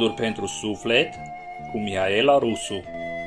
Gânduri pentru suflet cu Mihaela Rusu.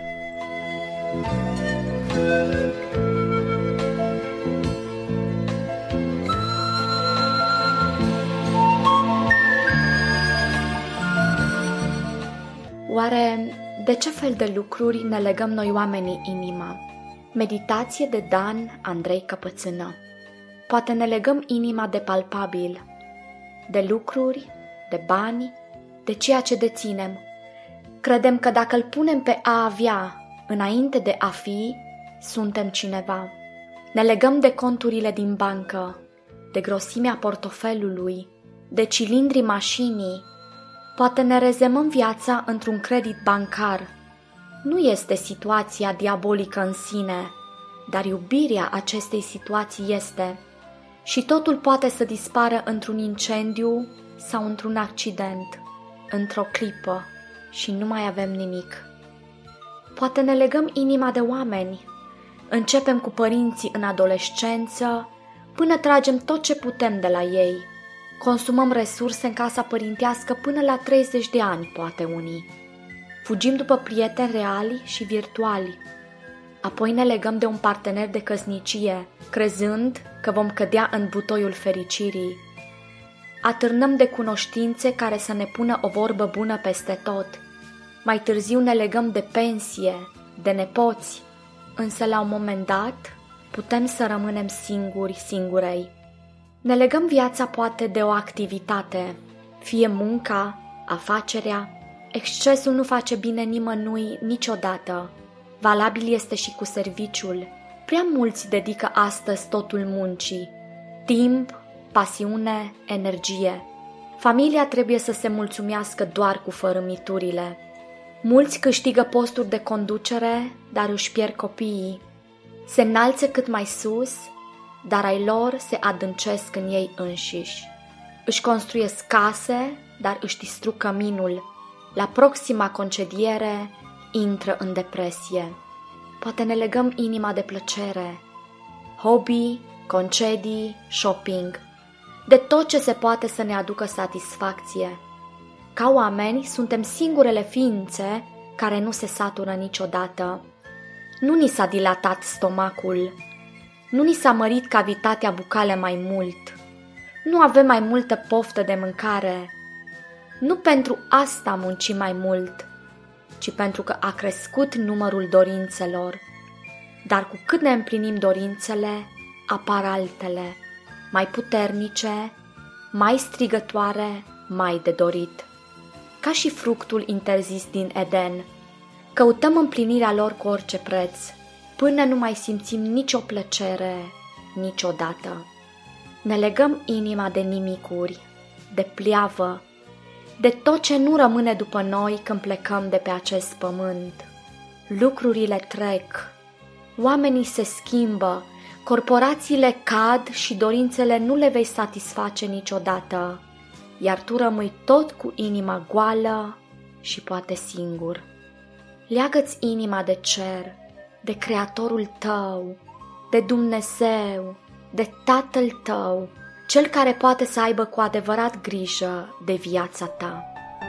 Oare de ce fel de lucruri ne legăm noi oamenii inima? Meditație de Dan Andrei Căpățână. Poate ne legăm inima de palpabil, de lucruri, de bani, de ceea ce deținem. Credem că dacă îl punem pe a avea înainte de a fi, suntem cineva. Ne legăm de conturile din bancă, de grosimea portofelului, de cilindrii mașinii. Poate ne rezemăm viața într-un credit bancar. Nu este situația diabolică în sine, dar iubirea acestei situații este. Și totul poate să dispară într-un incendiu sau într-un accident, într-o clipă, și nu mai avem nimic. Poate ne legăm inima de oameni. Începem cu părinții în adolescență, până tragem tot ce putem de la ei. Consumăm resurse în casa părintească până la 30 de ani, poate unii. Fugim după prieteni reali și virtuali. Apoi ne legăm de un partener de căsnicie, crezând că vom cădea în butoiul fericirii. Atârnăm de cunoștințe care să ne pună o vorbă bună peste tot. Mai târziu ne legăm de pensie, de nepoți, însă la un moment dat putem să rămânem singurei. Ne legăm viața poate de o activitate, fie munca, afacerea. Excesul nu face bine nimănui niciodată. Valabil este și cu serviciul. Prea mulți dedică astăzi totul muncii. Timp, pasiune, energie. Familia trebuie să se mulțumească doar cu fărâmiturile. Mulți câștigă posturi de conducere, dar își pierd copiii. Se înalță cât mai sus, dar ai lor se adâncesc în ei înșiși. Își construiesc case, dar își distrug căminul. La proxima concediere intră în depresie. Poate ne legăm inima de plăcere, hobby, concedii, shopping, de tot ce se poate să ne aducă satisfacție. Ca oameni, suntem singurele ființe care nu se satură niciodată. Nu ni s-a dilatat stomacul, nu ni s-a mărit cavitatea bucală mai mult, nu avem mai multă poftă de mâncare. Nu pentru asta muncim mai mult, ci pentru că a crescut numărul dorințelor. Dar cu cât ne împlinim dorințele, apar altele, mai puternice, mai strigătoare, mai de dorit. Ca și fructul interzis din Eden, căutăm împlinirea lor cu orice preț, până nu mai simțim nicio plăcere, niciodată. Ne legăm inima de nimicuri, de pliavă, de tot ce nu rămâne după noi când plecăm de pe acest pământ. Lucrurile trec, oamenii se schimbă, corporațiile cad și dorințele nu le vei satisface niciodată, iar tu rămâi tot cu inima goală și poate singur. Leagă-ți inima de cer, de Creatorul tău, de Dumnezeu, de Tatăl tău, Cel care poate să aibă cu adevărat grijă de viața ta.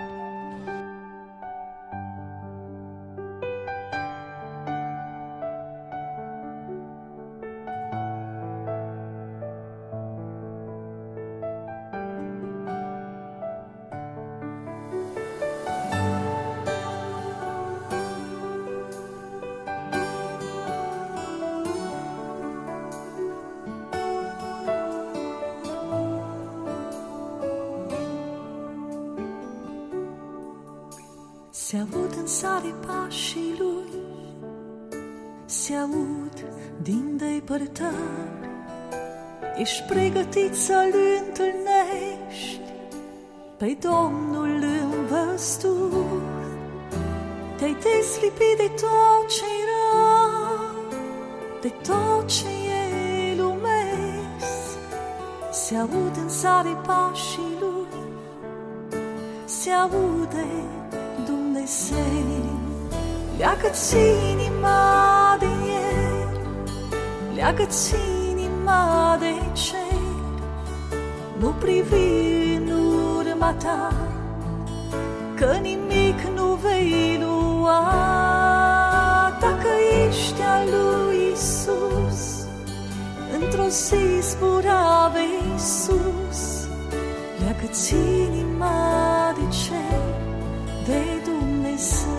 Se aud în sare pașii lui, se aud din depărtări. Ești pregătit să-L întâlnești pe Domnul în văsturi. Te-ai deslipit de tot ce-i rău, de tot ce e lumesc. Se aud în sare pașii lui, se aude Dumnezeu. Leagă-ți inima de El, leagă-ți inima de cer. Nu privi în urma ta, că nimic nu vei lua. Dacă ești al lui Iisus, într-o zi zbura vei sus. Leagă-ți inima de cer, de Dumnezeu.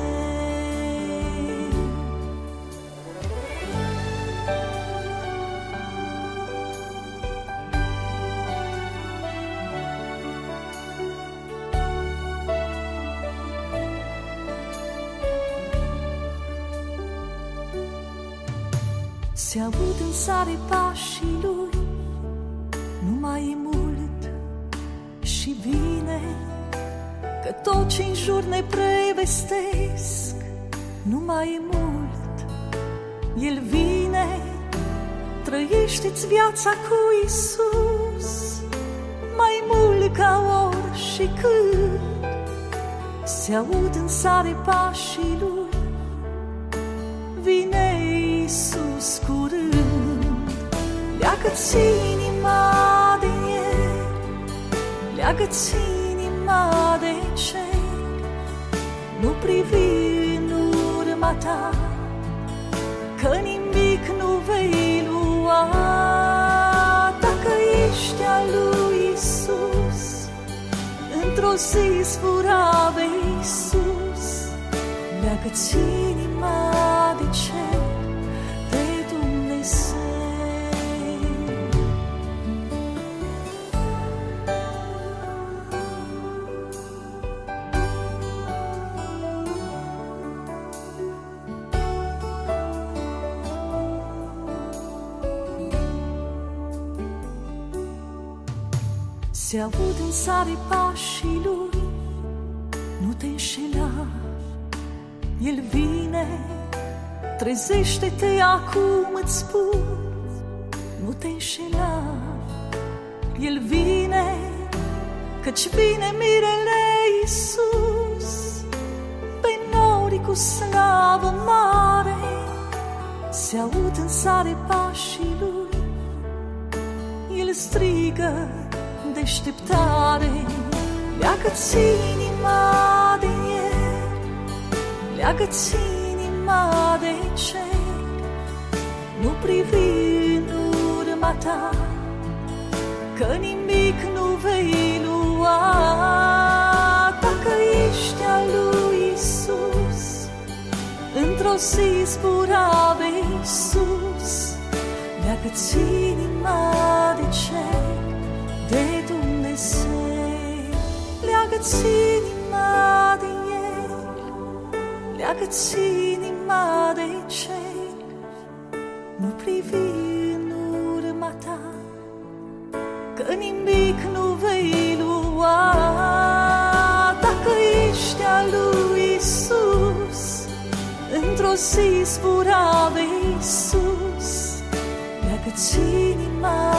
Se aud în sare pașii lui, nu mai e mult și vine, că tot ce-n jur ne prevestesc, nu mai e mult. El vine, trăiește-ți viața cu Iisus, mai mult ca ori și când. Se aud în sare pașii lui, vine Iisus curând. Leagă-ți inima de El, leagă-ți inima de cer, nu privi în urma ta, că nimic nu vei lua. Dacă ești al lui Iisus, într-o zi zbura vei sus. Leagă-ți inima de cer, de Dumnezeu. Se aud în sare pașii lui, nu te înșela. El vine, trezește-te acum îți spun, nu te înșela. El vine, căci vine mirele Iisus, pe nori cu slavă mare. Se aud în sare pașii lui, El strigă deșteptare. Leagă-ți inima de El, leagă-ți inima de cer, nu privi în urma ta, că nimic nu vei lua. Dacă ești al lui Iisus, într-o zi zbura vei sus. Leagă-ți inima de cer, de Dumnezeu. Leagă-ți inima de El, leagă-ți inima de cer, nu privi în urma ta, că nimic nu vei lua. Dacă ești al lui Iisus, într-o zi zbura vei sus. Leagă-ți inima